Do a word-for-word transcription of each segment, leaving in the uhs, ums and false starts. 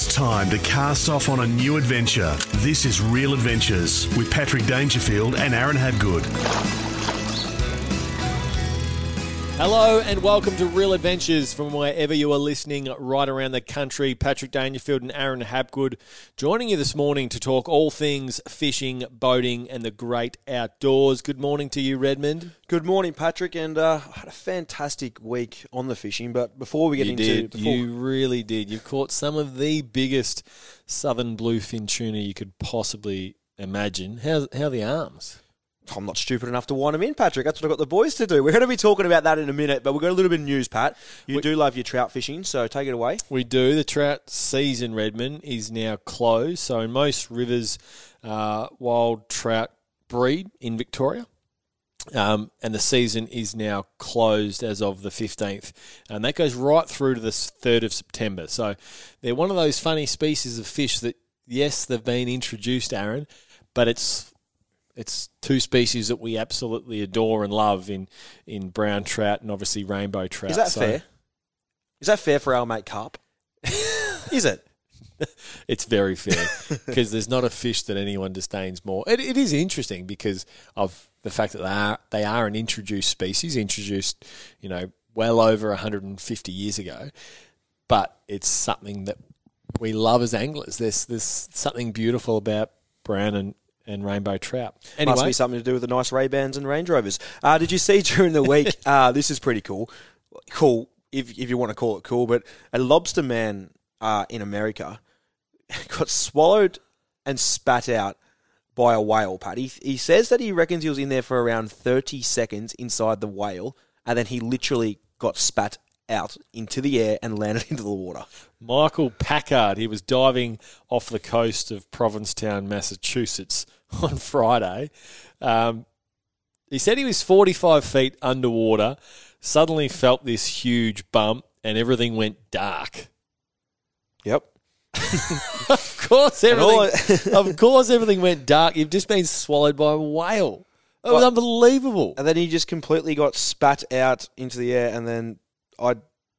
It's time to cast off on a new adventure. This is Real Adventures with Patrick Dangerfield and Aaron Habgood. Hello and welcome to Real Adventures from wherever you are listening right around the country. Patrick Dangerfield and Aaron Habgood joining you this morning to talk all things fishing, boating and the great outdoors. Good morning to you, Redmond. Good morning, Patrick, and uh, I had a fantastic week on the fishing, but before we get you into... Did. Before... You really did. You caught some of the biggest southern bluefin tuna you could possibly imagine. How, how are the arms? I'm not stupid enough to wind them in, Patrick. That's what I've got the boys to do. We're going to be talking about that in a minute, but we've got a little bit of news, Pat. You we, do love your trout fishing, so take it away. We do. The trout season, Redmond, is now closed. So in most rivers, uh, wild trout breed in Victoria. Um, and the season is now closed as of the fifteenth. And that goes right through to the third of September. So they're one of those funny species of fish that, yes, they've been introduced, Aaron, but it's... It's two species that we absolutely adore and love in, in brown trout and obviously rainbow trout. Is that so, fair? Is that fair for our mate Carp? Is it? It's very fair because there's not a fish that anyone disdains more. It, it is interesting because of the fact that they are, they are an introduced species, introduced, you know, well over one hundred fifty years ago. But it's something that we love as anglers. There's, there's something beautiful about brown and and rainbow trout. Anyway. Must be something to do with the nice Ray-Bans and Range Rovers. Uh, did you see during the week, uh, this is pretty cool, cool, if if you want to call it cool, but a lobster man uh, in America got swallowed and spat out by a whale, Pat. He, he says that he reckons he was in there for around thirty seconds inside the whale, and then he literally got spat out into the air and landed into the water. Michael Packard, he was diving off the coast of Provincetown, Massachusetts on Friday. Um, he said he was forty-five feet underwater, suddenly felt this huge bump, and everything went dark. Yep. of course, everything. of course, everything went dark. You've just been swallowed by a whale. It was well, unbelievable. And then he just completely got spat out into the air, and then I.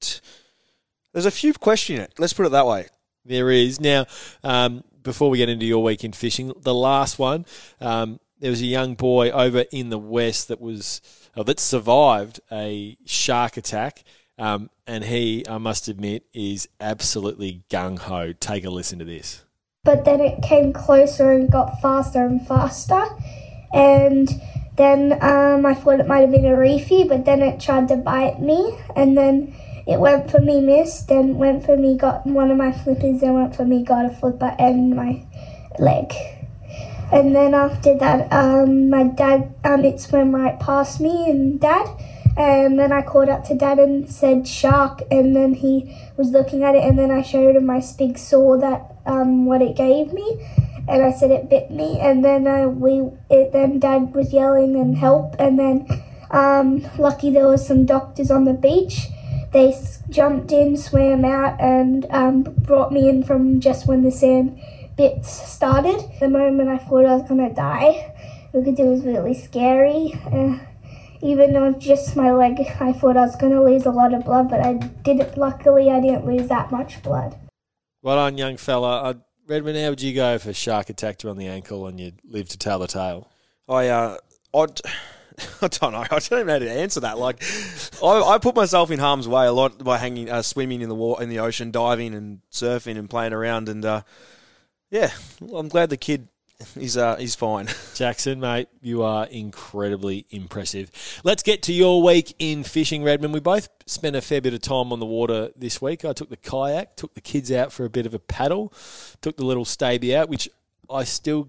There's a few questions in it. Let's put it that way. There is. Now, um, before we get into your week in fishing, the last one, um, there was a young boy over in the west that was oh, that survived a shark attack, um, and he, I must admit, is absolutely gung-ho. Take a listen to this. But then it came closer and got faster and faster, and then um, I thought it might have been a reefie, but then it tried to bite me, and then it went for me, missed, then went for me, got one of my flippers, then went for me, got a flipper and my leg. And then after that, um, my dad, um, it swam right past me and Dad, and then I called up to Dad and said shark, and then he was looking at it, and then I showed him my big saw that um, what it gave me, and I said it bit me, and then uh, we, it, then Dad was yelling and help, and then um, lucky there was some doctors on the beach. They jumped in, swam out, and um, brought me in from just when the sand bits started. The moment I thought I was going to die, because it was really scary. Uh, even though it's just my leg, I thought I was going to lose a lot of blood, but I didn't. Luckily, I didn't lose that much blood. Well done, young fella. Uh, Redmond, how would you go if a shark attacked you on the ankle and you lived to tell the tale? I, uh, I'd... I don't know. I don't even know how to answer that. Like, I, I put myself in harm's way a lot by hanging, uh, swimming in the water, in the ocean, diving and surfing and playing around. And uh, yeah, well, I'm glad the kid is uh, he's fine. Jackson, mate, you are incredibly impressive. Let's get to your week in fishing, Redmond. We both spent a fair bit of time on the water this week. I took the kayak, took the kids out for a bit of a paddle, took the little Staby out, which I still.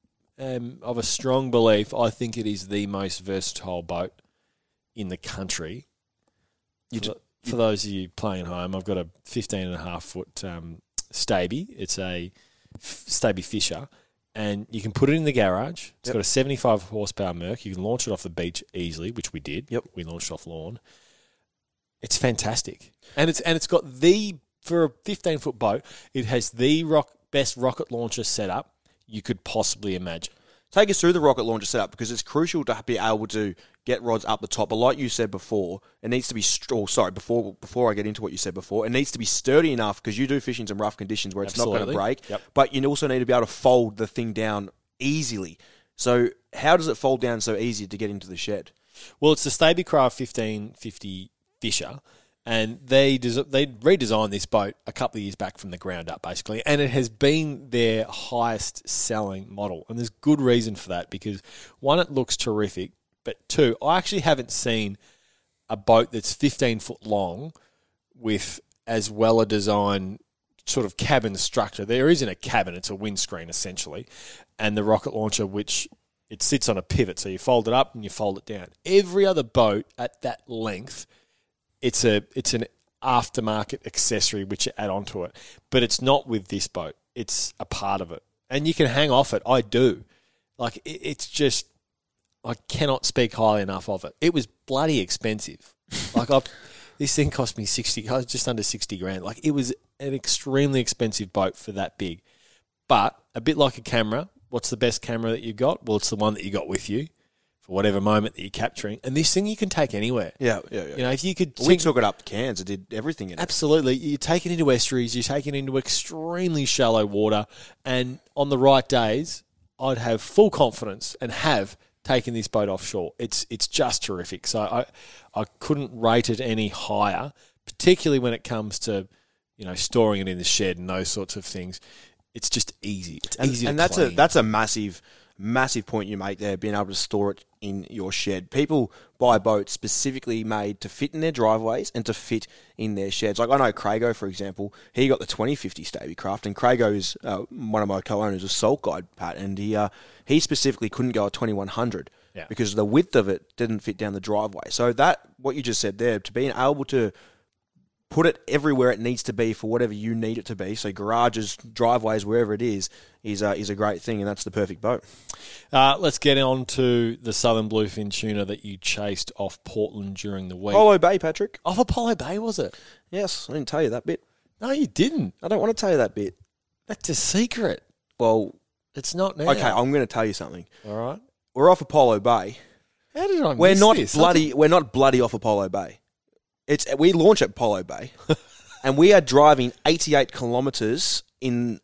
Um, of a strong belief, I think it is the most versatile boat in the country. You for, for those of you playing at home, I've got a fifteen and a half foot um, Staby. It's a f- Staby Fisher, and you can put it in the garage. It's yep. got a seventy-five horsepower Merc. You can launch it off the beach easily, which we did. Yep, we launched off lawn. It's fantastic, and it's and it's got the for a fifteen foot boat. It has the rock best rocket launcher setup you could possibly imagine. Take us through the rocket launcher setup because it's crucial to be able to get rods up the top. But like you said before, it needs to be, oh, sorry, before before I get into what you said before, it needs to be sturdy enough because you do fish in some rough conditions where it's Absolutely. not going to break. Yep. But you also need to be able to fold the thing down easily. So how does it fold down so easy to get into the shed? Well, it's the Stabicraft fifteen fifty Fisher. And they des- they redesigned this boat a couple of years back from the ground up, basically. And it has been their highest selling model. And there's good reason for that because, one, it looks terrific. But two, I actually haven't seen a boat that's fifteen foot long with as well a design sort of cabin structure. There isn't a cabin. It's a windscreen, essentially. And the rocket launcher, which it sits on a pivot. So you fold it up and you fold it down. Every other boat at that length... It's a it's an aftermarket accessory which you add onto it, but it's not with this boat. It's a part of it, and you can hang off it. I do, like it, it's just I cannot speak highly enough of it. It was bloody expensive. Like I, this thing cost me sixty, just under sixty grand. Like it was an extremely expensive boat for that big, but a bit like a camera. What's the best camera that you got? Well, it's the one that you got with you. Whatever moment that you're capturing. And this thing you can take anywhere. Yeah, yeah, yeah. You know, if you could... We took it up Cairns. It did everything in it. Absolutely. You take it into estuaries, you take it into extremely shallow water, and on the right days, I'd have full confidence and have taken this boat offshore. It's it's just terrific. So I I couldn't rate it any higher, particularly when it comes to, you know, storing it in the shed and those sorts of things. It's just easy. It's and, easy and to that's clean. a that's a massive... massive point you make there, being able to store it in your shed. People buy boats specifically made to fit in their driveways and to fit in their sheds. Like I know Crago, for example, he got the twenty fifty Stabicraft, and Crago is uh, one of my co-owners of Salt Guide, Pat, and he uh, he specifically couldn't go at twenty-one hundred yeah. because the width of it didn't fit down the driveway. So that, what you just said there, to being able to put it everywhere it needs to be for whatever you need it to be, so garages, driveways, wherever it is, is, uh, is a great thing, and that's the perfect boat. Uh, let's get on to the Southern Bluefin tuna that you chased off Portland during the week. Apollo Bay, Patrick. Off Apollo Bay, was it? Yes, I didn't tell you that bit. No, you didn't. I don't want to tell you that bit. That's a secret. Well, it's not now. Okay, I'm going to tell you something. All right. We're off Apollo Bay. How did I miss we're not this? bloody. We're not bloody off Apollo Bay. It's we launch at Apollo Bay, and we are driving eighty-eight kilometres in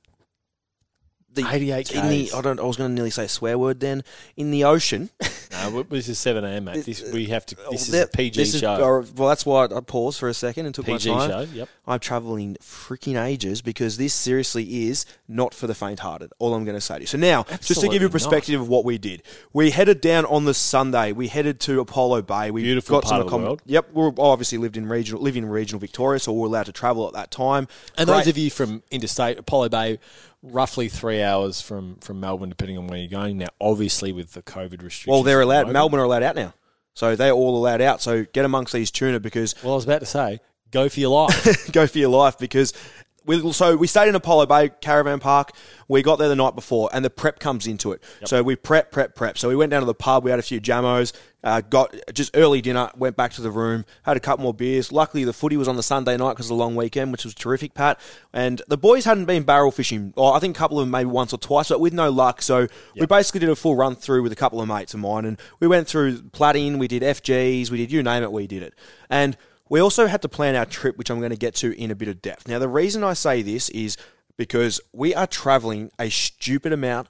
the eighty-eight in the. I don't. I was going to nearly say a swear word then. In the ocean. No, this is seven a.m, mate. This, we have to. This is that, a P G this show. Is, well, that's why I paused for a second and took P G my time. show. Yep. I'm travelling freaking ages because this seriously is not for the faint-hearted. All I'm going to say to you. So now, Absolutely just to give you a perspective not. of what we did, we headed down on the Sunday. We headed to Apollo Bay. We Beautiful got part some of the world. Yep, we obviously lived in regional, live in regional Victoria, so we were allowed to travel at that time. And Great. those of you from interstate, Apollo Bay, roughly three hours from, from Melbourne, depending on where you're going. Now, obviously, with the COVID restrictions. Well, they're allowed. The Melbourne are allowed out now. So they're all allowed out. So get amongst these tuna because... Well, I was about to say, go for your life. go for your life because... We, so we stayed in Apollo Bay Caravan Park. We got there the night before, and the prep comes into it. Yep. So we prep, prep, prep. So we went down to the pub. We had a few jammos, uh, got just early dinner, went back to the room, had a couple more beers. Luckily, the footy was on the Sunday night because of the long weekend, which was terrific, Pat. And the boys hadn't been barrel fishing. Or I think a couple of them maybe once or twice, but with no luck. So yep. we basically did a full run through with a couple of mates of mine, and we went through platin, we did F Gs, we did you name it, we did it. And we also had to plan our trip, which I'm going to get to in a bit of depth. Now, the reason I say this is because we are travelling a stupid amount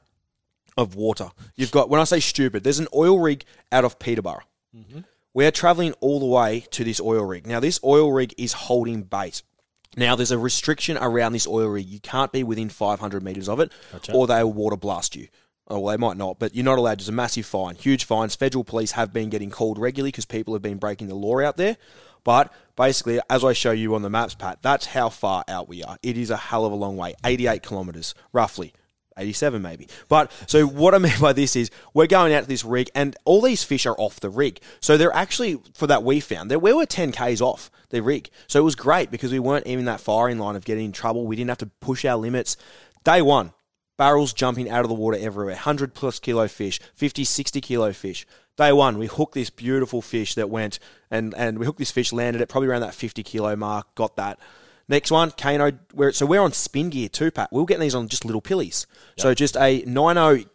of water. You've got, when I say stupid, there's an oil rig out of Peterborough. Mm-hmm. We're travelling all the way to this oil rig. Now, this oil rig is holding bait. Now, there's a restriction around this oil rig. You can't be within five hundred metres of it, gotcha. Or they will water blast you. Oh, well, they might not, but you're not allowed. There's a massive fine, huge fines. Federal police have been getting called regularly because people have been breaking the law out there. But basically, as I show you on the maps, Pat, that's how far out we are. It is a hell of a long way, eighty-eight kilometres, roughly. eighty-seven maybe. But so what I mean by this is we're going out to this rig and all these fish are off the rig. So they're actually, for that we found, we were ten kays off the rig. So it was great because we weren't even that far in line of getting in trouble. We didn't have to push our limits. Day one, barrels jumping out of the water everywhere, one hundred plus kilo fish, fifty, sixty kilo fish. Day one, we hooked this beautiful fish that went, and, and we hooked this fish, landed it probably around that fifty kilo mark, got that. Next one, Kano, we're, so we're on spin gear too, Pat. We were getting these on just little pillies. Yep. So just a nine oh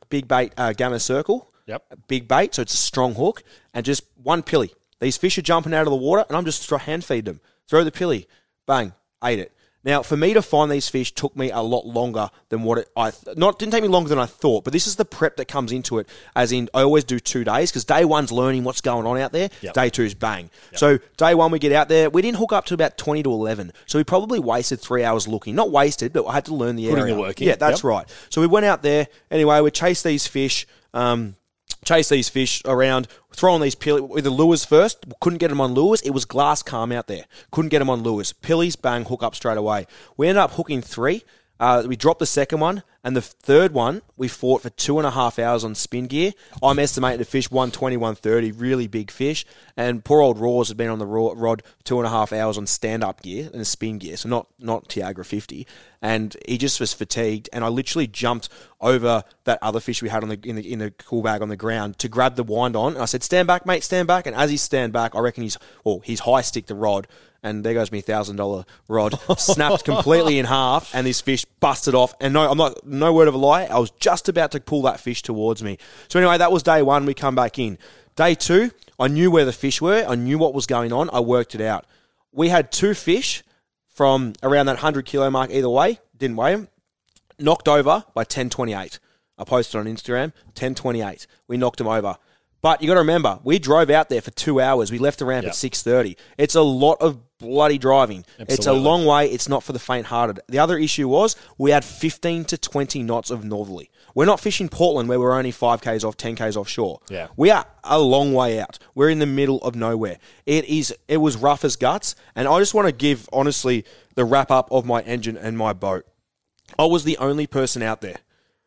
big bait, uh, Gamma Circle. Yep. Big bait, so it's a strong hook, and just one pilly. These fish are jumping out of the water, and I'm just throw, hand feed them. Throw the pilly. Bang. Ate it. Now, for me to find these fish took me a lot longer than what it I th- not didn't take me longer than I thought. But this is the prep that comes into it. As in, I always do two days because day one's learning what's going on out there. Yep. Day two's bang. Yep. So day one we get out there. We didn't hook up to about twenty to eleven. So we probably wasted three hours looking. Not wasted, but I had to learn the Putting area. the work in. Yeah, that's Yep. right. So we went out there anyway. We chased these fish. Um, Chase these fish around, throwing these pillies with the lures first. Couldn't get them on lures. It was glass calm out there. Couldn't get them on lures. Pillies, bang, hook up straight away. We ended up hooking three. Uh, we dropped the second one, and the third one we fought for two and a half hours on spin gear. I'm estimating the fish one twenty, one thirty, really big fish. And poor old Raws had been on the rod two and a half hours on stand-up gear and spin gear, so not not Tiagra fifty. And he just was fatigued, and I literally jumped over that other fish we had on the in the in the cool bag on the ground to grab the wind on. And I said, "Stand back, mate, stand back." And as he stand back, I reckon he's well, he's high stick the rod. And there goes me thousand dollar rod, snapped completely in half, and this fish busted off. And no, I'm not, no word of a lie, I was just about to pull that fish towards me. So anyway, that was day one. We come back in. Day two, I knew where the fish were. I knew what was going on. I worked it out. We had two fish from around that hundred kilo mark either way. Didn't weigh them. Knocked over by ten twenty-eight. I posted on Instagram, ten twenty-eight. We knocked them over. But you got to remember, we drove out there for two hours. We left the ramp Yep. at six thirty. It's a lot of bloody driving. Absolutely. It's a long way. It's not for the faint-hearted. The other issue was we had fifteen to twenty knots of northerly. We're not fishing Portland where we're only five kays off, ten kays offshore. Yeah. We are a long way out. We're in the middle of nowhere. It is. It was rough as guts. And I just want to give, honestly, the wrap-up of my engine and my boat. I was the only person out there.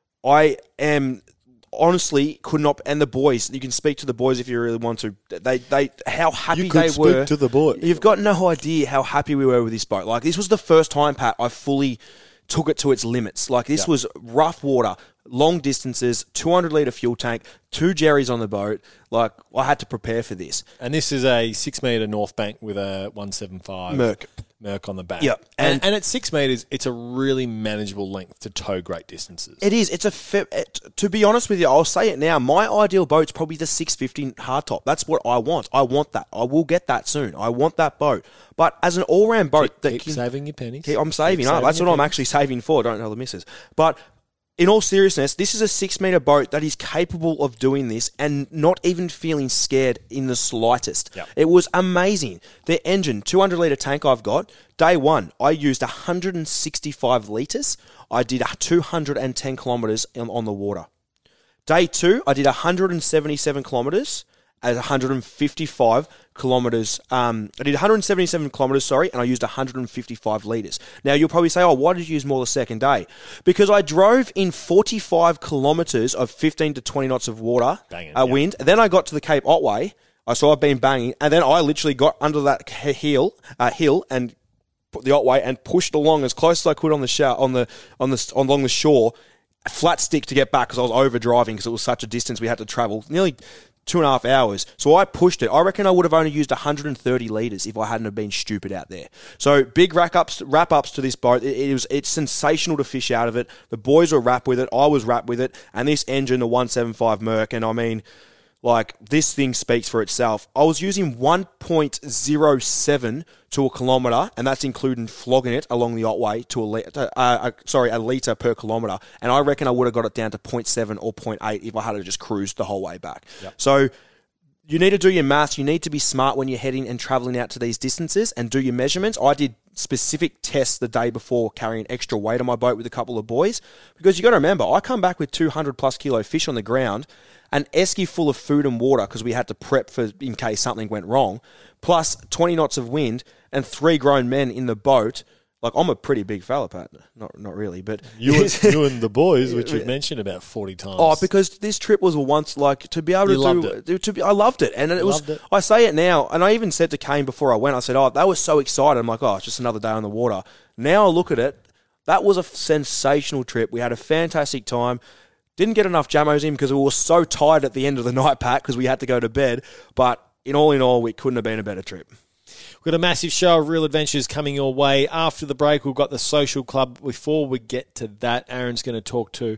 I am... Honestly, could not, and the boys. You can speak to the boys if you really want to. They, they, how happy You could they speak were. to the boy. You've got no idea how happy we were with this boat. Like this was the first time, Pat, I fully took it to its limits. Like this Yeah. was rough water, long distances, two hundred litre fuel tank, two Jerry's on the boat. Like I had to prepare for this. And this is a six metre North Bank with a one seventy-five Merc. Merc on the back. Yep. And, And- and at six metres, it's a really manageable length to tow great distances. It is. It's a. Fe- it, to be honest with you, I'll say it now. My ideal boat's probably the six fifty hardtop. That's what I want. I want that. I will get that soon. I want that boat. But as an all-round boat, keep, that keep can, saving your pennies. keep- I'm saving. Keep Up. That's your what I'm pennies. actually saving for. Don't tell the missus. But in all seriousness, this is a six-metre boat that is capable of doing this and not even feeling scared in the slightest. Yep. It was amazing. The engine, two hundred litre tank I've got. Day one, I used one hundred sixty-five litres. I did two hundred ten kilometres on, on the water. Day two, I did one hundred seventy-seven kilometres at one hundred fifty-five kilometres. Um, I did one hundred seventy-seven kilometres, sorry, and I used one hundred fifty-five litres. Now, you'll probably say, oh, why did you use more the second day? Because I drove in forty-five kilometres of fifteen to twenty knots of water, Banging, uh, yeah. wind. Then I got to the Cape Otway. I saw I've been banging, and then I literally got under that hill, uh, hill and put the Otway and pushed along as close as I could on the shower, on the on the on, along the shore, a flat stick to get back because I was over driving because it was such a distance we had to travel, nearly two and a half hours. So I pushed it. I reckon I would have only used one hundred thirty litres if I hadn't have been stupid out there. So big wrap ups, wrap ups to this boat. It, it was it's sensational to fish out of it. The boys were wrapped with it. I was wrapped with it. And this engine, the one seventy-five Merc, and I mean, like, this thing speaks for itself. I was using one point oh seven to a kilometre, and that's including flogging it along the Otway to a litre, uh, uh, sorry, a litre per kilometre. And I reckon I would have got it down to zero point seven or zero point eight if I had to just cruise the whole way back. Yep. So you need to do your maths. You need to be smart when you're heading and travelling out to these distances and do your measurements. I did specific tests the day before carrying extra weight on my boat with a couple of boys because you got to remember, I come back with two hundred plus kilo fish on the ground, an esky full of food and water because we had to prep for in case something went wrong, plus twenty knots of wind and three grown men in the boat. Like, I'm a pretty big fella, Pat. Not not really, but... You and, you and the boys, which you've mentioned about forty times. Oh, because this trip was once, like, to be able to You loved do... To be, I loved it. And it was... Loved it. I say it now, and I even said to Kane before I went, I said, oh, they were so excited. I'm like, oh, it's just another day on the water. Now I look at it, that was a sensational trip. We had a fantastic time. Didn't get enough jamos in because we were so tired at the end of the night, Pat, because we had to go to bed. But in all in all, it couldn't have been a better trip. We've got a massive show of real adventures coming your way. After the break, we've got the social club. Before we get to that, Aaron's going to talk to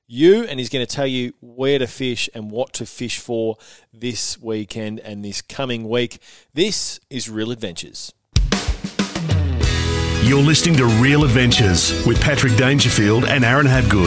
you, and he's going to tell you where to fish and what to fish for this weekend and this coming week. This is Real Adventures. You're listening to Real Adventures with Patrick Dangerfield and Aaron Habgood.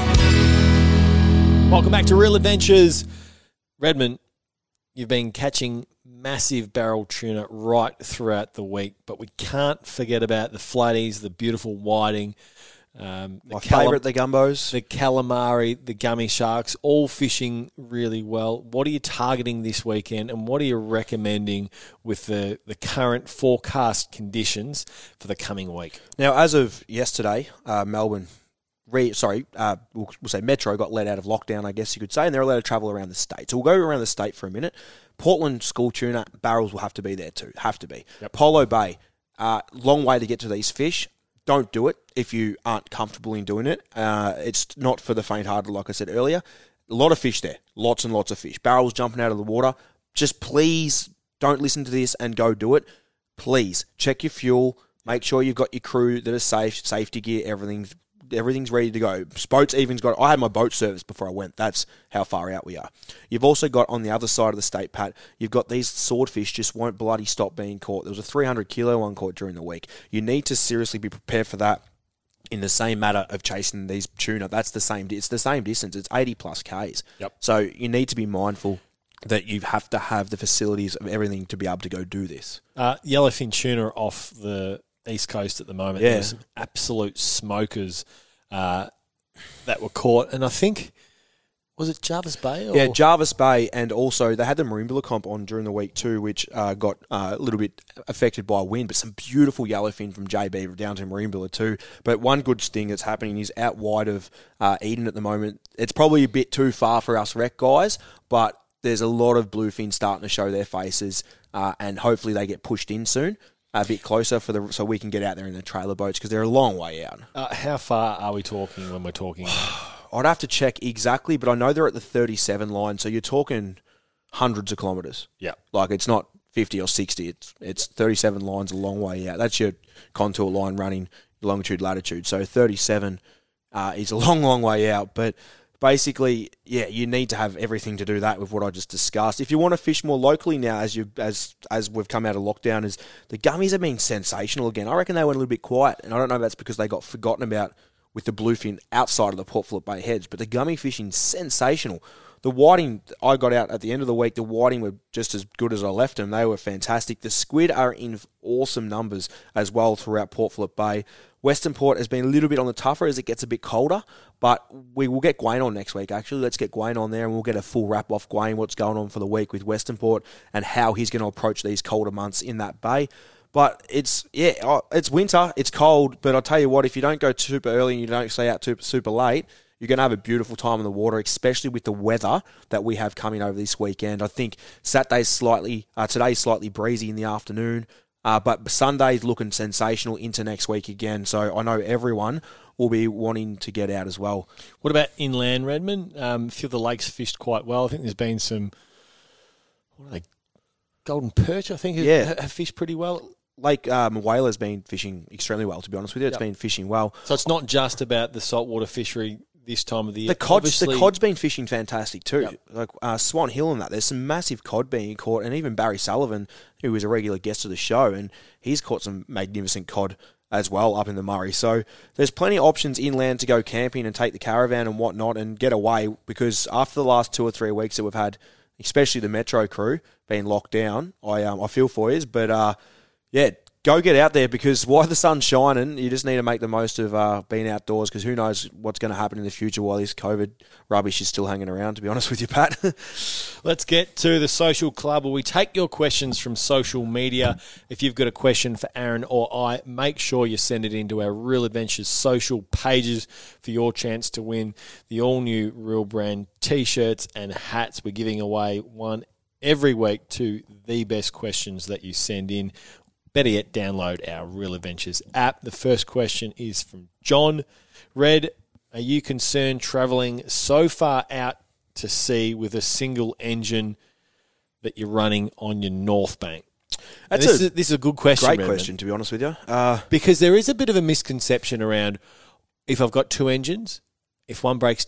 Welcome back to Real Adventures. Redmond, you've been catching massive barrel tuna right throughout the week, but we can't forget about the flatties, the beautiful whiting, um, the My calam- favourite, the gumbos. the calamari, the gummy sharks, all fishing really well. What are you targeting this weekend, and what are you recommending with the, the current forecast conditions for the coming week? Now, as of yesterday, uh, Melbourne, re, sorry, uh, we'll, we'll say Metro got let out of lockdown, I guess you could say, and they're allowed to travel around the state. So we'll go around the state for a minute. Portland school tuna barrels will have to be there too. Have to be. Yep. Polo Bay, uh, long way to get to these fish. Don't do it if you aren't comfortable in doing it. Uh, it's not for the faint-hearted, like I said earlier. A lot of fish there. Lots and lots of fish. Barrels jumping out of the water. Just please don't listen to this and go do it. Please check your fuel. Make sure you've got your crew that are safe, safety gear, everything's everything's ready to go. Boats even's got. I had my boat service before I went. That's how far out we are. You've also got on the other side of the state, Pat. You've got these swordfish just won't bloody stop being caught. There was a three hundred kilo one caught during the week. You need to seriously be prepared for that. In the same matter of chasing these tuna, that's the same. It's the same distance. It's eighty plus k's. Yep. So you need to be mindful that you have to have the facilities of everything to be able to go do this. Uh, yellowfin tuna off the east coast at the moment. Yeah. There's some absolute smokers uh, that were caught, and I think was it Jarvis Bay? Or? Yeah, Jarvis Bay, and also they had the Marimbula comp on during the week too, which uh, got uh, a little bit affected by wind, but some beautiful yellowfin from J B down to Marimbula too. But one good thing that's happening is out wide of uh, Eden at the moment. It's probably a bit too far for us rec guys, but there's a lot of bluefin starting to show their faces, uh, and hopefully they get pushed in soon. A bit closer for the so we can get out there in the trailer boats because they're a long way out. Uh, how far are we talking when we're talking? I'd have to check exactly, but I know they're at the thirty-seven line, so you're talking hundreds of kilometres. Yeah. Like it's not fifty or sixty, it's it's thirty-seven lines a long way out. That's your contour line running longitude, latitude. So thirty-seven uh, is a long, long way out, but basically, yeah, you need to have everything to do that with what I just discussed. If you want to fish more locally now, as you as as we've come out of lockdown, is the gummies have been sensational again. I reckon they went a little bit quiet, and I don't know if that's because they got forgotten about with the bluefin outside of the Port Phillip Bay heads, but the gummy fishing sensational. The whiting I got out at the end of the week, the whiting were just as good as I left them. They were fantastic. The squid are in awesome numbers as well throughout Port Phillip Bay. Western Port has been a little bit on the tougher as it gets a bit colder, but we will get Gwayne on next week, actually. Let's get Gwayne on there, and we'll get a full wrap off Gwayne, what's going on for the week with Western Port and how he's going to approach these colder months in that bay. But it's, yeah, it's winter, it's cold, but I'll tell you what, if you don't go super early and you don't stay out super, super late, you're going to have a beautiful time in the water, especially with the weather that we have coming over this weekend. I think Saturday's slightly, uh, today's slightly breezy in the afternoon, uh, but Sunday's looking sensational into next week again. So I know everyone will be wanting to get out as well. What about inland, Redmond? Um, a few of the lakes fished quite well. I think there's been some, what are they, golden perch, I think, have, Yeah. have fished pretty well. Lake um, Whaler's been fishing extremely well, to be honest with you. It's Yep. been fishing well. So it's not just about the saltwater fishery this time of the year. The cod's, the Obviously- cod's been fishing fantastic too. Yep. Like uh, Swan Hill and that, there's some massive cod being caught, and even Barry Sullivan, who was a regular guest of the show, and he's caught some magnificent cod as well up in the Murray. So there's plenty of options inland to go camping and take the caravan and whatnot and get away, because after the last two or three weeks that we've had, especially the Metro crew being locked down, I um, I feel for you, but uh, yeah, go get out there, because while the sun's shining, you just need to make the most of uh, being outdoors, because who knows what's going to happen in the future while this COVID rubbish is still hanging around, to be honest with you, Pat. Let's get to the social club, where we take your questions from social media. If you've got a question for Aaron or I, make sure you send it into our Real Adventures social pages for your chance to win the all-new Real Brand T-shirts and hats. We're giving away one every week to the best questions that you send in. Better yet, download our Real Adventures app. The first question is from John. Red, are you concerned travelling so far out to sea with a single engine that you're running on your North Bank? That's this, a is, this is a good question, Great Redmond, question, to be honest with you. Uh, because there is a bit of a misconception around, if I've got two engines, if one breaks down,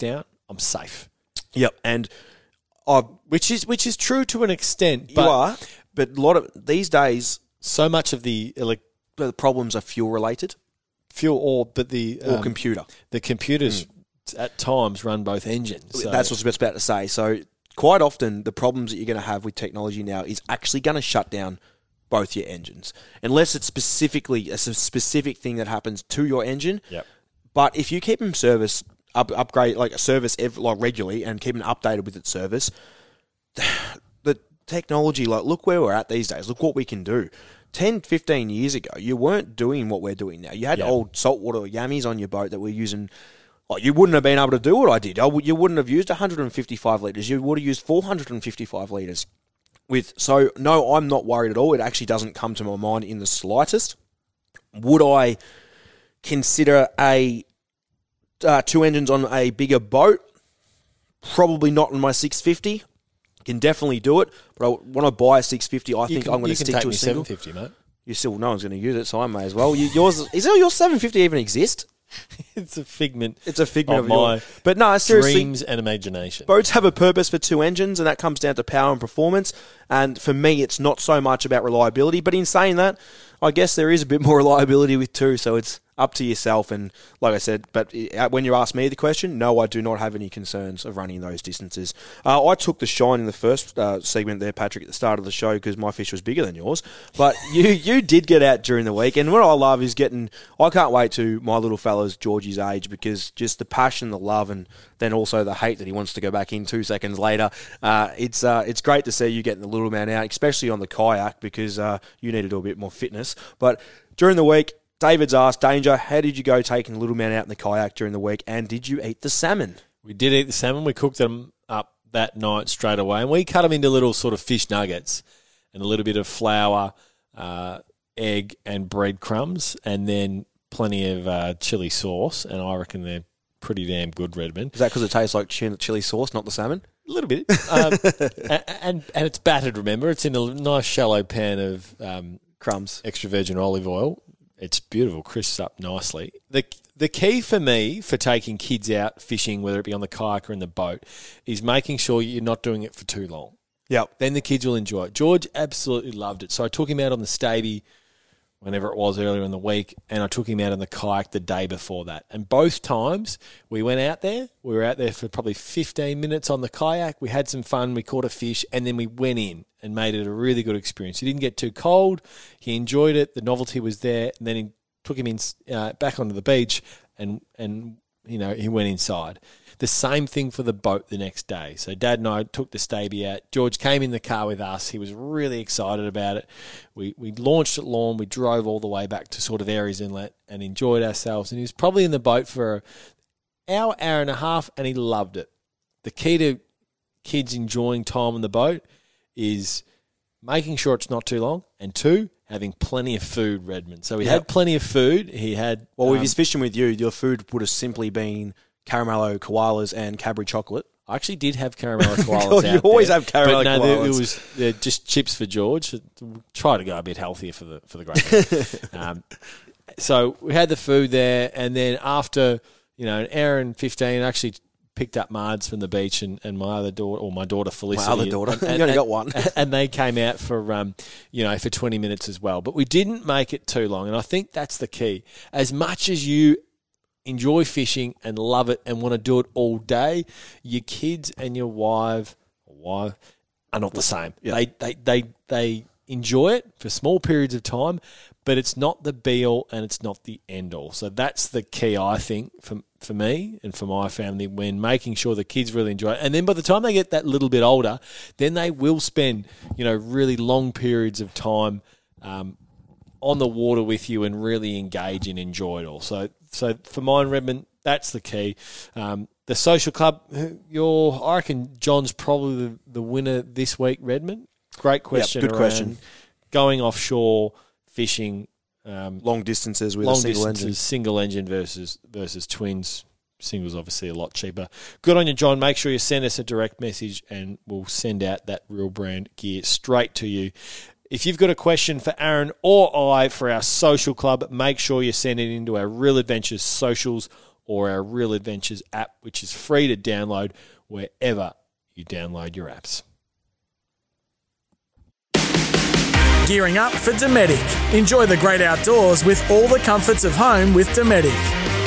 I'm safe. Yep, and I Which is which is true to an extent, you but are, but a lot of these days so much of the elec the problems are fuel related fuel or but the or um, computer. the computers at times run both engines. So That's what I was about to say. So quite often the problems that you're going to have with technology now is actually going to shut down both your engines, unless it's specifically a specific thing that happens to your engine. Yep. But if you keep them service up, upgrade like a service every, like regularly and keep them updated with its service, the technology, like look where we're at these days. Look what we can do. ten, fifteen years ago, you weren't doing what we're doing now. You had Yep. old saltwater yammies on your boat that were using. Like, you wouldn't have been able to do what I did. I w- You wouldn't have used one hundred fifty-five litres. You would have used four hundred fifty-five litres. With so no, I'm not worried at all. It actually doesn't come to my mind in the slightest. Would I consider a uh, two engines on a bigger boat? Probably not on my six fifty. Can definitely do it, but I, when I buy a six fifty, I you think can, I'm going you to can stick take to a me single. seven fifty, mate. You still, no one's going to use it, so I may as well. You, yours is there your seven fifty even exist? It's a figment. It's a figment of of, my your, but no, seriously, dreams and imagination. boats have a purpose for two engines, and that comes down to power and performance. And for me, it's not so much about reliability. But in saying that, I guess there is a bit more reliability with two, so it's up to yourself. And like I said, but when you ask me the question, no, I do not have any concerns of running those distances. Uh, I took the shine in the first uh, segment there, Patrick, at the start of the show because my fish was bigger than yours. But you you did get out during the week, and what I love is getting. I can't wait to my little fella's Georgie's age because just the passion, the love, and then also the hate that he wants to go back in two seconds later. Uh, it's uh, it's great to see you getting the little man out, especially on the kayak because uh, you need to do a bit more fitness. But during the week, David's asked, Danger, how did you go taking the little man out in the kayak during the week, and did you eat the salmon? We did eat the salmon. We cooked them up that night straight away, and we cut them into little sort of fish nuggets and a little bit of flour, uh, egg, and breadcrumbs, and then plenty of uh, chili sauce, and I reckon they're pretty damn good, Redmond. Is that because it tastes like chili sauce, not the salmon? A little bit. Um, and, and and it's battered, remember. It's in a nice shallow pan of um, Crumbs. extra virgin olive oil. It's beautiful, crisps up nicely. The the key for me for taking kids out fishing, whether it be on the kayak or in the boat, is making sure you're not doing it for too long. Yep. Then the kids will enjoy it. George absolutely loved it. So I took him out on the Stavey whenever it was earlier in the week, and I took him out on the kayak the day before that. And both times we went out there, we were out there for probably fifteen minutes on the kayak. We had some fun, we caught a fish, and then we went in and made it a really good experience. He didn't get too cold. He enjoyed it. The novelty was there. And then he took him in uh, back onto the beach, and, and you know, he went inside. The same thing for the boat the next day. So Dad and I took the Stavey out. George came in the car with us. He was really excited about it. We we launched at Lawn. We drove all the way back to sort of Aries Inlet and enjoyed ourselves. And he was probably in the boat for an hour, hour and a half, and he loved it. The key to kids enjoying time on the boat is making sure it's not too long, and two, having plenty of food, Redmond. So he Yep. had plenty of food. He had... Well, if um, he's fishing with you, your food would have simply been caramello koalas and Cadbury chocolate. I actually did have caramello koalas God, out you always there, have caramello but no, there- koalas. it was they're just chips for George. Try to go a bit healthier for the for the great man. um, so we had the food there, and then after you know an hour and fifteen, I actually picked up Mards from the beach, and, and my other daughter, or my daughter Felicity, My other daughter. and, You and- only and- got one. and they came out for um, you know for twenty minutes as well. But we didn't make it too long, and I think that's the key. As much as you enjoy fishing and love it and want to do it all day, your kids and your wife, wife are not the same. Yeah. They, they they they enjoy it for small periods of time, but it's not the be all and it's not the end all. So that's the key, I think, for for me and for my family, when making sure the kids really enjoy it. And then by the time they get that little bit older, then they will spend you know really long periods of time um, on the water with you and really engage and enjoy it all. So, so for mine, Redmond, that's the key. Um, the social club, your I reckon John's probably the, the winner this week, Redmond. Great question. good around question. Going offshore, fishing, um, Long distances with long a single distances, engine. single engine versus versus twins. Single's obviously a lot cheaper. Good on you, John. Make sure you send us a direct message and we'll send out that Real Brand gear straight to you. If you've got a question for Aaron or I for our social club, make sure you send it into our Real Adventures socials or our Real Adventures app, which is free to download wherever you download your apps. Gearing up for Dometic. Enjoy the great outdoors with all the comforts of home with Dometic.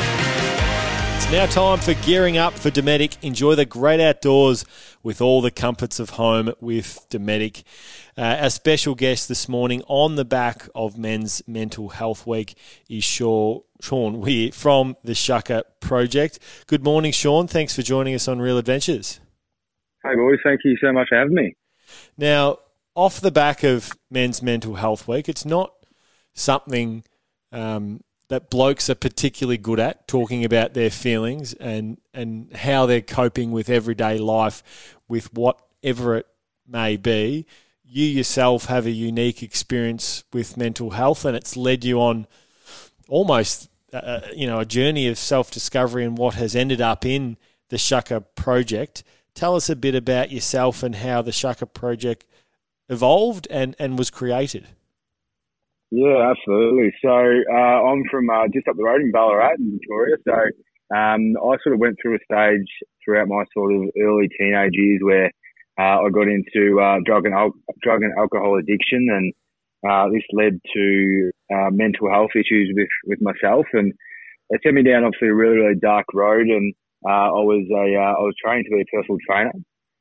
It's now time for Gearing Up for Dometic. Enjoy the great outdoors with all the comforts of home with Dometic. Uh, our special guest this morning on the back of Men's Mental Health Week is Sean, Sean Weir from the Shukka Project. Good morning, Sean. Thanks for joining us on Real Adventures. Hey, boys. Thank you so much for having me. Now, off the back of Men's Mental Health Week, it's not something um, that blokes are particularly good at, talking about their feelings and, and how they're coping with everyday life with whatever it may be. You yourself have a unique experience with mental health, and it's led you on almost uh, you know, a journey of self-discovery and what has ended up in the Shukka Project. Tell us a bit about yourself and how the Shukka Project evolved and, and was created. Yeah, absolutely. So uh, I'm from uh, just up the road in Ballarat in Victoria. So um, I sort of went through a stage throughout my sort of early teenage years where uh, I got into uh, drug and al- drug and alcohol addiction, and uh, this led to uh, mental health issues with, with myself, and it sent me down obviously a really really dark road. And uh, I was a uh, I was trained to be a personal trainer.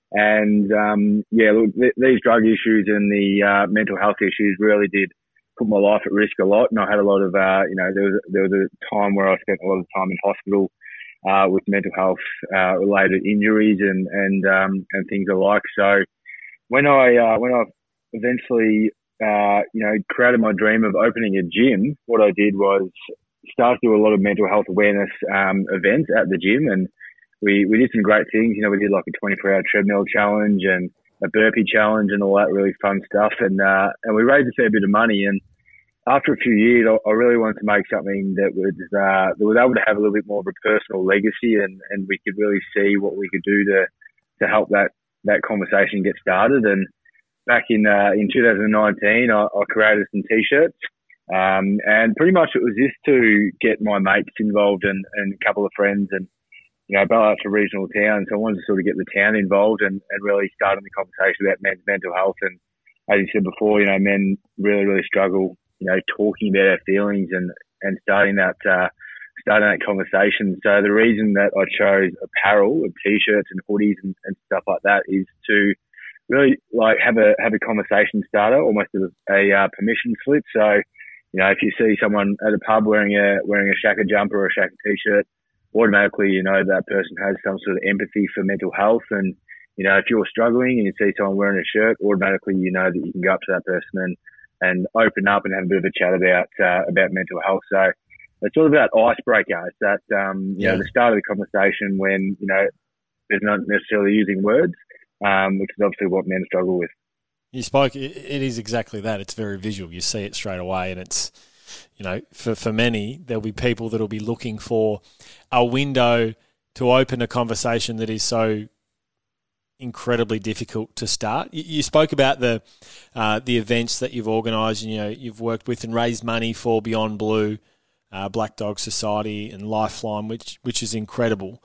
And, um, yeah, look, th- these drug issues and the uh, mental health issues really did put my life at risk a lot. And I had a lot of, uh, you know, there was, there was a time where I spent a lot of time in hospital uh, with mental health uh, related injuries and, and, um, and things alike. So when I, uh, when I eventually, uh, you know, created my dream of opening a gym, what I did was start to do a lot of mental health awareness um, events at the gym. And We we did some great things. You know, we did like a twenty-four hour treadmill challenge and a burpee challenge and all that really fun stuff. And uh, and we raised a fair bit of money. And after a few years, I, I really wanted to make something that was uh, that was able to have a little bit more of a personal legacy, and, and we could really see what we could do to to help that, that conversation get started. And back in uh, in two thousand nineteen, I, I created some t-shirts. Um, and pretty much it was just to get my mates involved and, and a couple of friends, and you know, Ballart's a regional town, so I wanted to sort of get the town involved and, and really start the conversation about men's mental health. And as you said before, you know, men really, really struggle, you know, talking about our feelings and, and starting that, uh, starting that conversation. So the reason that I chose apparel, of t-shirts and hoodies and, and stuff like that is to really like have a, have a conversation starter, almost a, a uh, permission slip. So, you know, if you see someone at a pub wearing a, wearing a Shukka jumper or a Shukka t-shirt, automatically, you know, that person has some sort of empathy for mental health. And, you know, if you're struggling and you see someone wearing a shirt, automatically you know that you can go up to that person and, and open up and have a bit of a chat about, uh, about mental health. So it's all about icebreaker. It's that, um, you yeah. know, the start of the conversation when, you know, there's not necessarily using words, um, which is obviously what men struggle with. You spoke, it is exactly that. It's very visual. You see it straight away, and it's, you know, for, for many, there'll be people that'll be looking for a window to open a conversation that is so incredibly difficult to start. You, you spoke about the uh, the events that you've organised, and you know you've worked with and raised money for Beyond Blue, uh, Black Dog Society, and Lifeline, which which is incredible.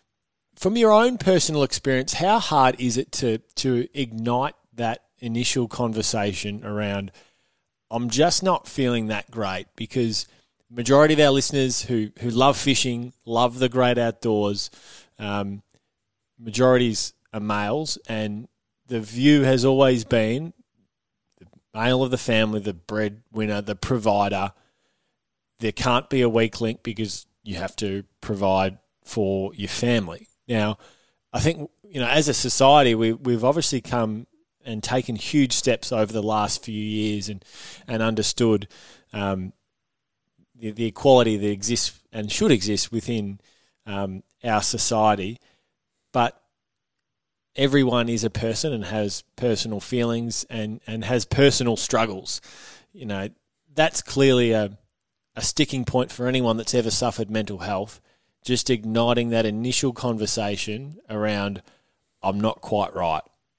From your own personal experience, how hard is it to to ignite that initial conversation around, I'm just not feeling that great? Because the majority of our listeners who, who love fishing, love the great outdoors, um, majorities are males, and the view has always been the male of the family, the breadwinner, the provider. There can't be a weak link because you have to provide for your family. Now, I think, you know, as a society, we, we've obviously come and taken huge steps over the last few years and, and understood um, the, the equality that exists and should exist within um, our society. But everyone is a person and has personal feelings and, and has personal struggles. You know, that's clearly a, a sticking point for anyone that's ever suffered mental health, just igniting that initial conversation around, I'm not quite right.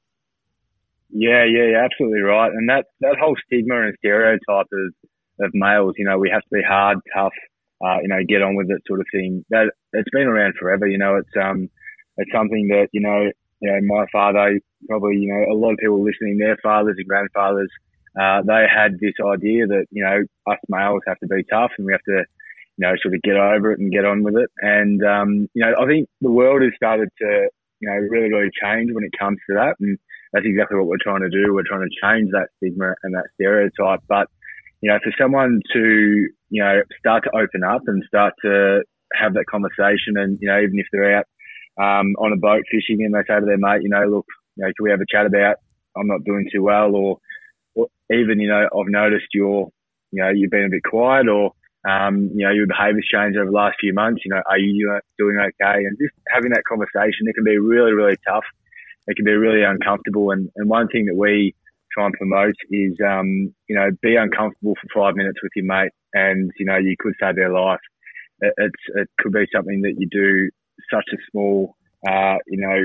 Yeah, yeah, you're absolutely right. And that, that whole stigma and stereotype of, of males, you know, we have to be hard, tough, uh, you know, get on with it sort of thing. That it's been around forever. You know, it's um, it's something that you know, you know, my father, probably, you know, a lot of people listening, their fathers and grandfathers, uh, they had this idea that you know, us males have to be tough and we have to, you know, sort of get over it and get on with it. And um, you know, I think the world has started to, you know, really, really change when it comes to that, and that's exactly what we're trying to do. We're trying to change that stigma and that stereotype. But you know, for someone to, you know, start to open up and start to have that conversation, and, you know, even if they're out um, on a boat fishing and they say to their mate, you know, look, you know, can we have a chat about I'm not doing too well, or, or even, you know, I've noticed you're, you know, you've been a bit quiet, or, um, you know, your behaviour's changed over the last few months, you know, are you doing okay? And just having that conversation, it can be really, really tough. It can be really uncomfortable. And, and one thing that we try and promote is, um, you know, be uncomfortable for five minutes with your mate, and, you know, you could save their life. It, it's, it could be something that you do, such a small, uh, you know,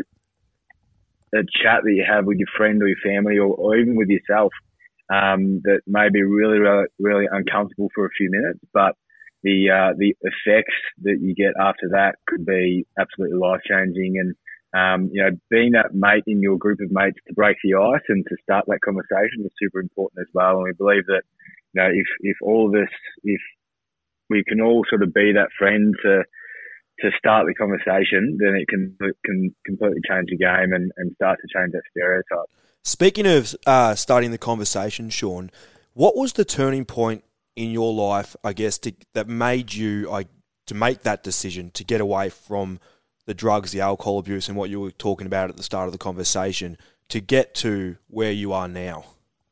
a chat that you have with your friend or your family, or, or even with yourself, um, that may be really, really, really uncomfortable for a few minutes, but the, uh, the effects that you get after that could be absolutely life-changing. And, Um, you know, being that mate in your group of mates to break the ice and to start that conversation is super important as well. And we believe that, you know, if, if all of this, if we can all sort of be that friend to, to start the conversation, then it can, it can completely change the game and, and start to change that stereotype. Speaking of uh, starting the conversation, Sean, what was the turning point in your life, I guess, to, that made you I, to make that decision to get away from the drugs, the alcohol abuse, and what you were talking about at the start of the conversation, to get to where you are now?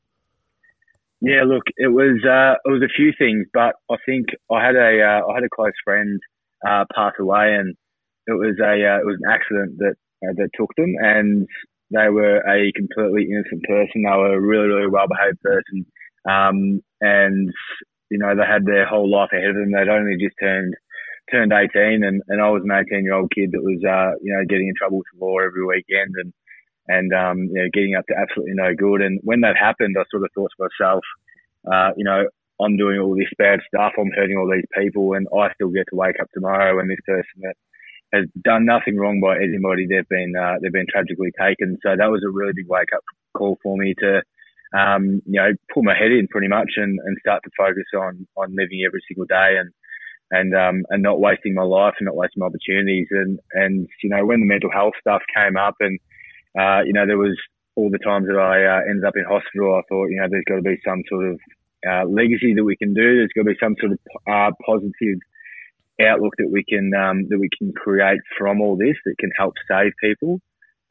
Yeah, look, it was uh, it was a few things, but I think I had a uh, I had a close friend uh, pass away, and it was a uh, it was an accident that uh, that took them, and they were a completely innocent person. They were a really, really well behaved person, um, and you know, they had their whole life ahead of them. They'd only just turned. turned eighteen, and, and I was an eighteen year old kid that was, uh, you know, getting in trouble with the law every weekend, and, and, um, you know, getting up to absolutely no good. And when that happened, I sort of thought to myself, uh, you know, I'm doing all this bad stuff. I'm hurting all these people, and I still get to wake up tomorrow. And this person that has done nothing wrong by anybody, they've been, uh, they've been tragically taken. So that was a really big wake up call for me to, um, you know, pull my head in pretty much and, and start to focus on, on living every single day, and, and, um, and not wasting my life and not wasting my opportunities. And, and, you know, when the mental health stuff came up, and, uh, you know, there was all the times that I, uh, ended up in hospital, I thought, you know, there's got to be some sort of, uh, legacy that we can do. There's got to be some sort of, uh, positive outlook that we can, um, that we can create from all this that can help save people.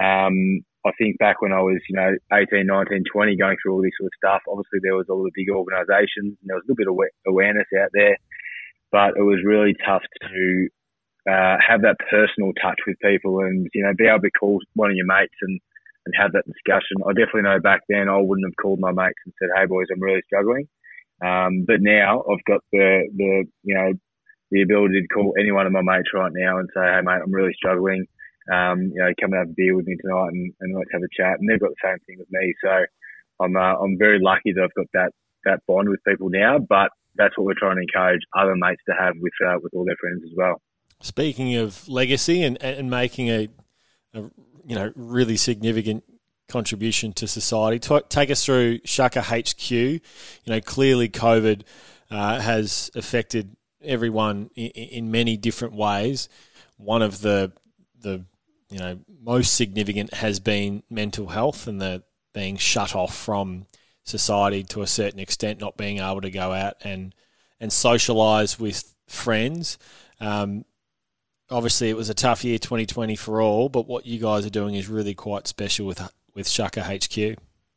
Um, I think back when I was, you know, eighteen, nineteen, twenty, going through all this sort of stuff, obviously there was all the big organisations and there was a little bit of awareness out there, but it was really tough to uh, have that personal touch with people and, you know, be able to call one of your mates and, and have that discussion. I definitely know back then I wouldn't have called my mates and said, hey boys, I'm really struggling. Um, but now I've got the, the, you know, the ability to call any one of my mates right now and say, hey mate, I'm really struggling. Um, you know, come and have a beer with me tonight and, and let's have a chat. And they've got the same thing with me. So I'm, uh, I'm very lucky that I've got that, that bond with people now, but that's what we're trying to encourage other mates to have with, uh, with all their friends as well. Speaking of legacy and, and making a, a, you know, really significant contribution to society, T- take us through Shaka H Q. You know, clearly COVID uh, has affected everyone in, in many different ways. One of the, the, you know, most significant has been mental health and the being shut off from society to a certain extent, not being able to go out and, and socialise with friends. Um, obviously, it was a tough year, twenty twenty for all, but what you guys are doing is really quite special with with Shaka H Q.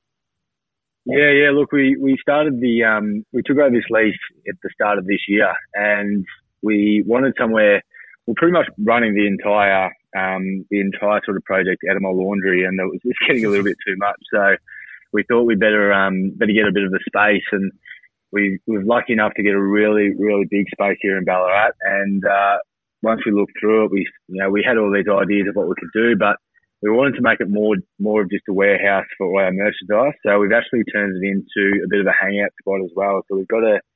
Yeah, yeah. Look, we, we started the um, we took over this lease at the start of this year, and we wanted somewhere. We're pretty much running the entire um, the entire sort of project out of my laundry, and it was just getting a little bit too much. So we thought we'd better um, better get a bit of a space, and we, we were lucky enough to get a really really big space here in Ballarat. And uh, once we looked through it, we you know we had all these ideas of what we could do, but we wanted to make it more more of just a warehouse for all our merchandise. So we've actually turned it into a bit of a hangout spot as well. So we've got a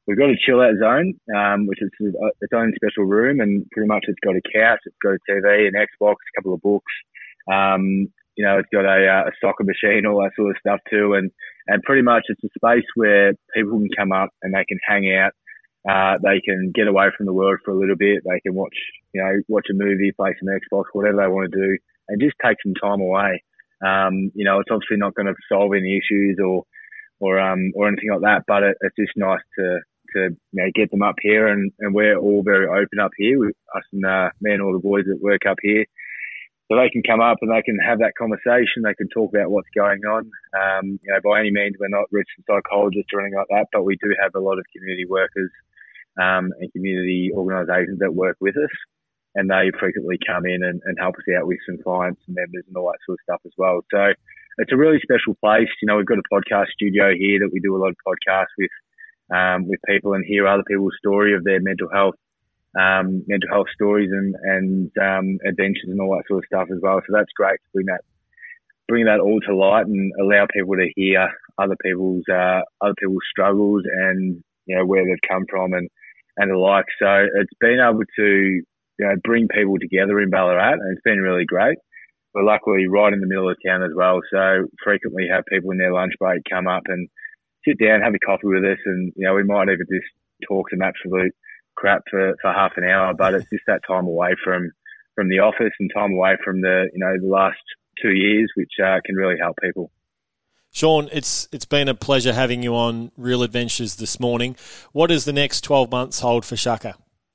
we've got a chill out zone, um, which is its own special room, and pretty much it's got a couch, it's got a T V, an Xbox, a couple of books. Um, you know, it's got a, a soccer machine, all that sort of stuff too, and and pretty much it's a space where people can come up and they can hang out. Uh, they can get away from the world for a little bit. They can watch, you know, watch a movie, play some Xbox, whatever they want to do, and just take some time away. Um, you know, it's obviously not going to solve any issues or, or, um, or anything like that, but it, it's just nice to, to, you know, get them up here, and, and we're all very open up here with us and, uh, me and all the boys that work up here. So they can come up and they can have that conversation. They can talk about what's going on. Um, you know, by any means, we're not registered psychologists or anything like that, but we do have a lot of community workers, um, and community organisations that work with us. And they frequently come in and, and help us out with some clients and members and all that sort of stuff as well. So it's a really special place. You know, we've got a podcast studio here that we do a lot of podcasts with, um, with people and hear other people's story of their mental health, um, mental health stories and, and, um, adventures and all that sort of stuff as well. So that's great to bring that, bring that all to light and allow people to hear other people's, uh, other people's struggles and, you know, where they've come from and, and the like. So it's been able to, you know, bring people together in Ballarat, and it's been really great. We're luckily right in the middle of town as well, so frequently have people in their lunch break come up and sit down, have a coffee with us, and, you know, we might even just talk some absolute crap for, for half an hour, but it's just that time away from, from the office and time away from the, you know, the last two years, which uh, can really help people. Sean, it's it's been a pleasure having you on Real Adventures this morning. What does the next twelve months hold for Shaka?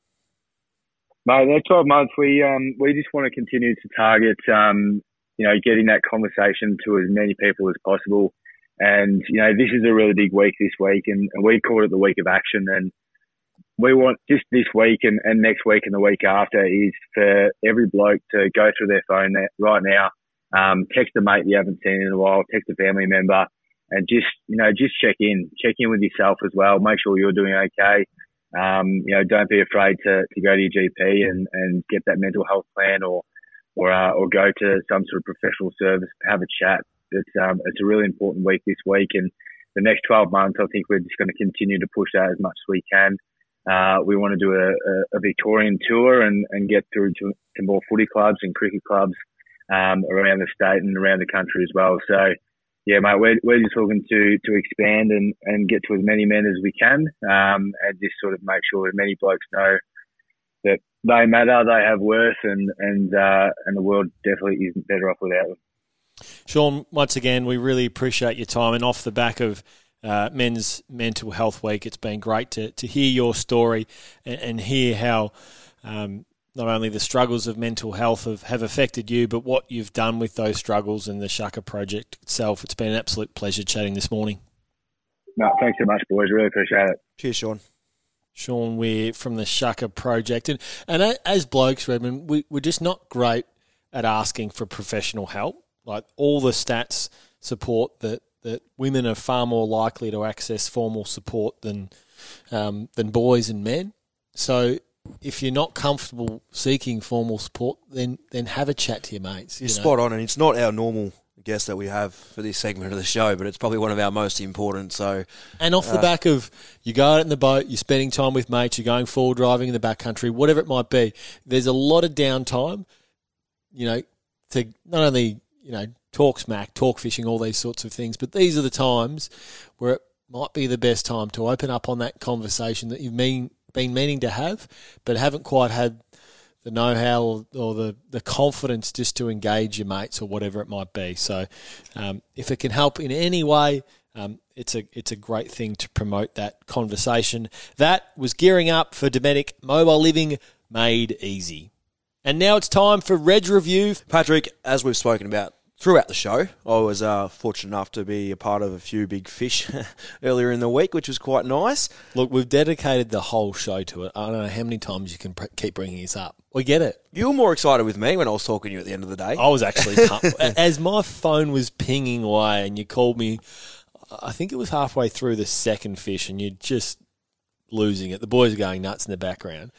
Mate, the next twelve months, we um we just want to continue to target um you know getting that conversation to as many people as possible, and you know this is a really big week this week, and, and we call it the week of action, and we want just this week and, and next week and the week after is for every bloke to go through their phone right now, um text a mate you haven't seen in a while, text a family member, and just you know just check in, check in with yourself as well, make sure you're doing okay. Um, you know, don't be afraid to, to go to your G P and, and get that mental health plan, or or uh, or go to some sort of professional service, have a chat. It's um it's a really important week this week, and the next twelve months, I think we're just going to continue to push that as much as we can. Uh, we want to do a, a, a Victorian tour and, and get through to, to more footy clubs and cricket clubs um, around the state and around the country as well. So. Yeah, mate, we're, we're just looking to, to expand and, and get to as many men as we can, um, and just sort of make sure that many blokes know that they matter, they have worth, and and uh, and the world definitely isn't better off without them. Sean, once again, we really appreciate your time, and off the back of uh, Men's Mental Health Week, it's been great to, to hear your story and, and hear how um, not only the struggles of mental health have, have affected you, but what you've done with those struggles and the Shaka project itself. It's been an absolute pleasure chatting this morning. No, thanks so much, boys. Really appreciate it. Cheers, Sean. Sean Weir from the Shaka project. And, and as blokes, Redmond, we, we're just not great at asking for professional help. Like, all the stats support that, that women are far more likely to access formal support than um, than boys and men. So if you're not comfortable seeking formal support, then then have a chat to your mates. You're you know? spot on, and it's not our normal guest that we have for this segment of the show, but it's probably one of our most important. So, and off uh, the back of you go out in the boat, you're spending time with mates, you're going forward driving in the backcountry, whatever it might be. There's a lot of downtime, you know, to not only you know talk smack, talk fishing, all these sorts of things, but these are the times where it might be the best time to open up on that conversation that you've been been meaning to have, but haven't quite had the know-how or, or the, the confidence just to engage your mates or whatever it might be. So um, if it can help in any way, um, it's a it's a great thing to promote that conversation. That was Gearing Up for Dometic Mobile Living Made Easy. And now it's time for Reg Review. Patrick, as we've spoken about throughout the show, I was uh, fortunate enough to be a part of a few big fish earlier in the week, which was quite nice. Look, we've dedicated the whole show to it. I don't know how many times you can pr- keep bringing this up. We get it. You were more excited with me when I was talking to you at the end of the day. I was actually pumped. As my phone was pinging away and you called me, I think it was halfway through the second fish and you're just losing it. The boys are going nuts in the background.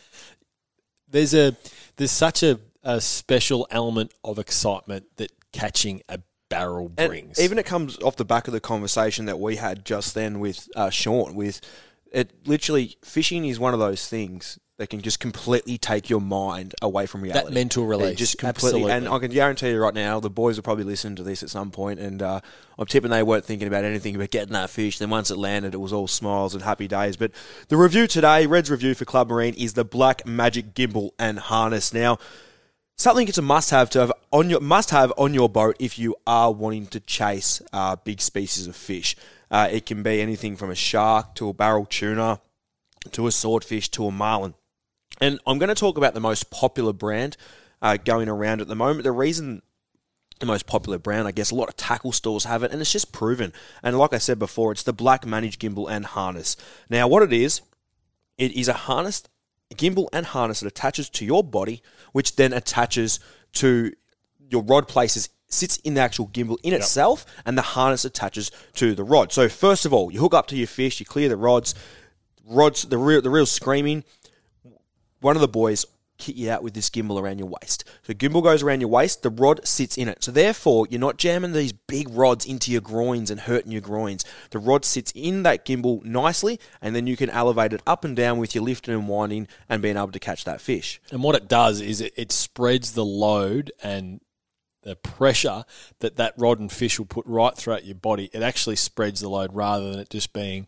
There's a there's such a, a special element of excitement that catching a barrel brings. And even it comes off the back of the conversation that we had just then with uh, Sean, with it literally, fishing is one of those things that can just completely take your mind away from reality. That mental release. It just completely. Absolutely. And I can guarantee you right now, the boys will probably listen to this at some point, and uh, I'm tipping they weren't thinking about anything but getting that fish. Then once it landed, it was all smiles and happy days. But the review today, Red's review for Club Marine, is the Black Magic Gimbal and Harness. Now, something it's a must-have to have on your must-have on your boat if you are wanting to chase uh, big species of fish. Uh, it can be anything from a shark to a barrel tuna to a swordfish to a marlin. And I'm going to talk about the most popular brand uh, going around at the moment. The reason the most popular brand, I guess, a lot of tackle stores have it, and it's just proven. And like I said before, it's the Black Magic Gimbal and Harness. Now, what it is, it is a harness, a gimbal and harness that attaches to your body, which then attaches to your rod places, sits in the actual gimbal in yep. itself, and the harness attaches to the rod. So first of all, you hook up to your fish, you clear the rods, rods, the reel, the reel's screaming. One of the boys kit you out with this gimbal around your waist. So gimbal goes around your waist, the rod sits in it. So therefore, you're not jamming these big rods into your groins and hurting your groins. The rod sits in that gimbal nicely, and then you can elevate it up and down with your lifting and winding and being able to catch that fish. And what it does is it, it spreads the load and the pressure that that rod and fish will put right throughout your body. It actually spreads the load rather than it just being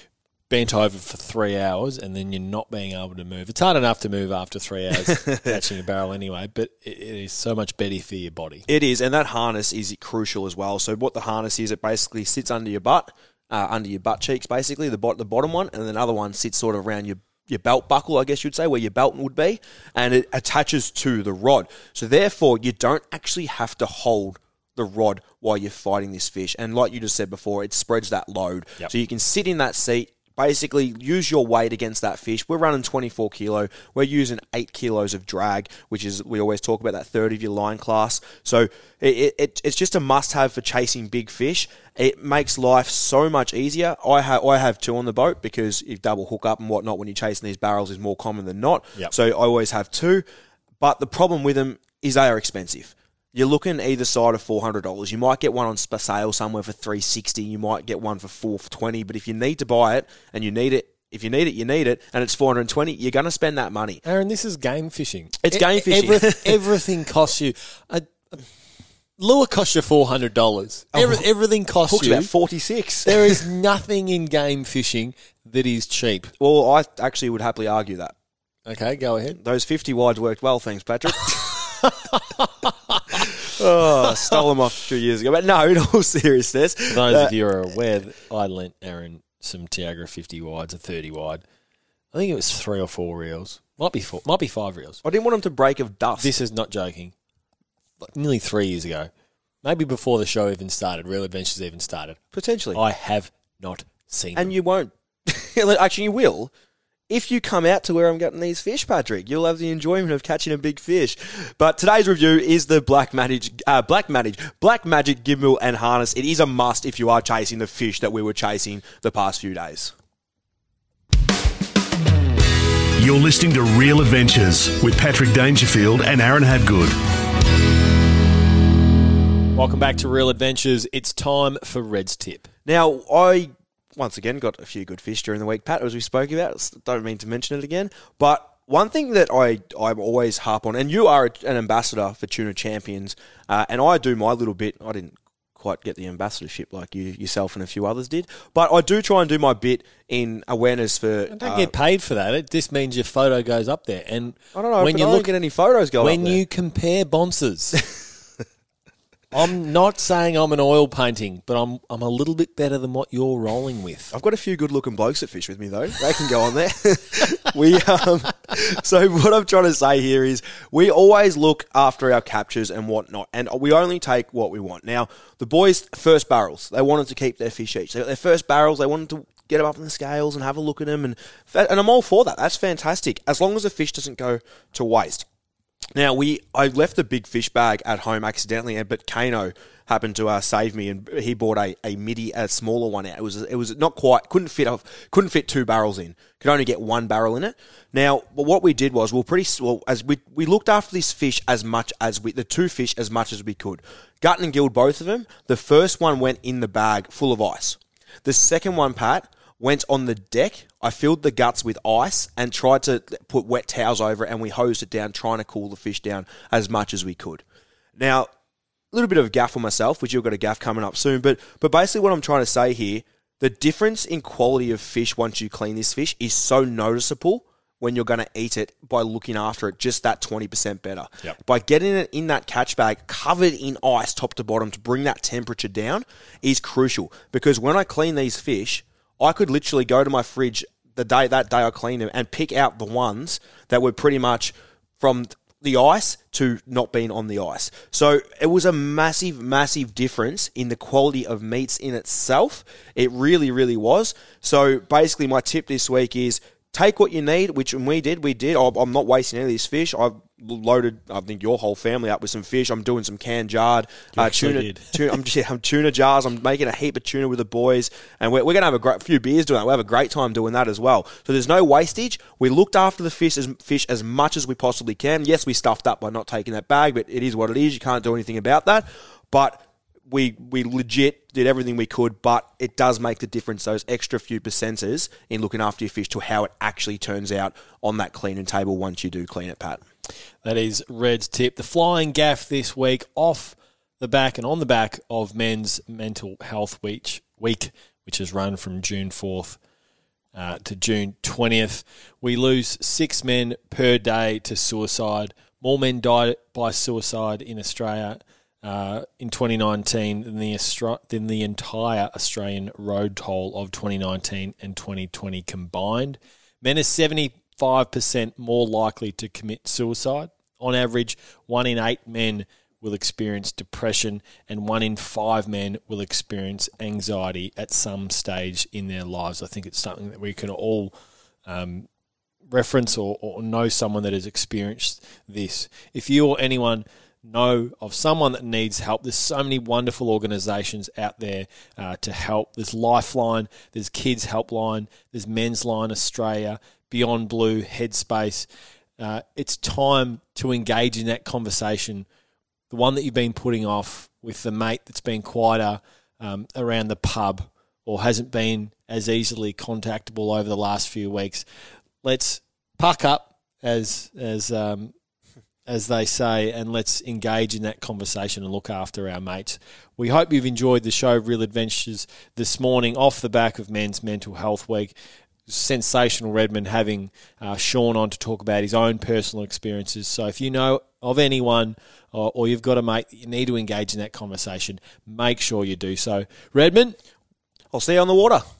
bent over for three hours and then you're not being able to move. It's hard enough to move after three hours catching a barrel anyway, but it, it is so much better for your body. It is, and that harness is crucial as well. So what the harness is, it basically sits under your butt, uh, under your butt cheeks basically, the, bot- the bottom one, and then the other one sits sort of around your your belt buckle, I guess you'd say, where your belt would be, and it attaches to the rod. So therefore, you don't actually have to hold the rod while you're fighting this fish. And like you just said before, it spreads that load. Yep. So you can sit in that seat, basically use your weight against that fish. We're running twenty-four kilo. We're using eight kilos of drag, which is, we always talk about that third of your line class. So it, it, it's just a must-have for chasing big fish. It makes life so much easier. I, ha- I have two on the boat because if double hook up and whatnot when you're chasing these barrels is more common than not. Yep. So I always have two. But the problem with them is they are expensive. You're looking either side of four hundred dollars. You might get one on sale somewhere for three hundred sixty dollars. You might get one for four hundred twenty dollars. But if you need to buy it, and you need it, if you need it, you need it, and it's four hundred twenty dollars, you're going to spend that money. Aaron, this is game fishing. It's e- game fishing. Every, everything costs you. A, a lure costs you four hundred dollars. Oh, every, everything costs Hook's you. about forty-six There is nothing in game fishing that is cheap. Well, I actually would happily argue that. Okay, go ahead. Those fifty wides worked well, thanks, Patrick. Oh, I stole them off a few years ago. But no, in all seriousness. For those uh, of you who are aware, I lent Aaron some Tiagra fifty wides, a thirty wide. I think it was three or four reels. Might be four, might be five reels. I didn't want them to break of dust. This is not joking. Like nearly three years ago. Maybe before the show even started, Real Adventures even started. Potentially. I have not seen them. And you won't. Actually, you will. If you come out to where I'm getting these fish, Patrick, you'll have the enjoyment of catching a big fish. But today's review is the Black Magic, uh, Black Magic, Black Magic Gimbal and Harness. It is a must if you are chasing the fish that we were chasing the past few days. You're listening to Real Adventures with Patrick Dangerfield and Aaron Habgood. Welcome back to Real Adventures. It's time for Red's Tip. Now, I... once again, got a few good fish during the week, Pat, as we spoke about. Don't mean to mention it again. But one thing that I, I always harp on, and you are an ambassador for Tuna Champions, uh, and I do my little bit. I didn't quite get the ambassadorship like you yourself and a few others did, but I do try and do my bit in awareness for... I don't uh, get paid for that. It just means your photo goes up there. And I don't know, when but you I look, don't get any photos going When up there. you compare bonces... I'm not saying I'm an oil painting, but I'm I'm a little bit better than what you're rolling with. I've got a few good-looking blokes that fish with me, though. They can go on there. we um, So what I'm trying to say here is we always look after our captures and whatnot, and we only take what we want. Now, the boys' first barrels, they wanted to keep their fish each. They got their first barrels, they wanted to get them up on the scales and have a look at them, and and I'm all for that. That's fantastic, as long as the fish doesn't go to waste. Now, we I left the big fish bag at home accidentally, but Kano happened to uh, save me, and he bought a, a midi, a smaller one out. It was it was not quite couldn't fit off, couldn't fit two barrels in. Could only get one barrel in it. Now, what we did was we we're pretty well as we we looked after this fish as much as we the two fish as much as we could. Gut and gilled both of them. The first one went in the bag full of ice. The second one, Pat, went on the deck. I filled the guts with ice and tried to put wet towels over it, and we hosed it down, trying to cool the fish down as much as we could. Now, a little bit of a gaff on myself, which you've got a gaff coming up soon, but but basically what I'm trying to say here, the difference in quality of fish once you clean this fish is so noticeable when you're going to eat it by looking after it just that twenty percent better. Yep. By getting it in that catch bag covered in ice top to bottom to bring that temperature down is crucial, because when I clean these fish, I could literally go to my fridge the day that day I cleaned them and pick out the ones that were pretty much from the ice to not being on the ice. So it was a massive, massive difference in the quality of meats in itself. It really, really was. So basically my tip this week is take what you need, which when we did, we did. I'm not wasting any of this fish. I've loaded, I think, your whole family up with some fish. I'm doing some canned jarred uh, tuna. tuna I'm, just, I'm tuna jars. I'm making a heap of tuna with the boys, and we're, we're going to have a great, few beers doing that. We'll have a great time doing that as well. So there's no wastage. We looked after the fish as, fish as much as we possibly can. Yes, we stuffed up by not taking that bag, but it is what it is. You can't do anything about that. But we we legit did everything we could, but it does make the difference, those extra few percenters in looking after your fish, to how it actually turns out on that cleaning table once you do clean it, Pat. That is Red's tip. The flying gaff this week, off the back and on the back of Men's Mental Health Week, week which has run from June fourth uh, to June twentieth. We lose six men per day to suicide. More men died by suicide in Australia Uh, in twenty nineteen than the, Austra- than the entire Australian road toll of twenty nineteen and twenty twenty combined. Men are seventy-five percent more likely to commit suicide. On average, one in eight men will experience depression, and one in five men will experience anxiety at some stage in their lives. I think it's something that we can all um, reference or, or know someone that has experienced this. If you or anyone know of someone that needs help, there's so many wonderful organisations out there uh, to help. There's Lifeline, there's Kids Helpline, there's Men's Line Australia, Beyond Blue, Headspace. Uh, it's time to engage in that conversation, the one that you've been putting off with the mate that's been quieter um, around the pub or hasn't been as easily contactable over the last few weeks. Let's puck up, as as um, as they say, and let's engage in that conversation and look after our mates. We hope you've enjoyed the show, Real Adventures, this morning off the back of Men's Mental Health Week. Sensational Redmond having uh, Sean on to talk about his own personal experiences. So if you know of anyone or, or you've got a mate that you need to engage in that conversation, make sure you do so. Redmond, I'll see you on the water.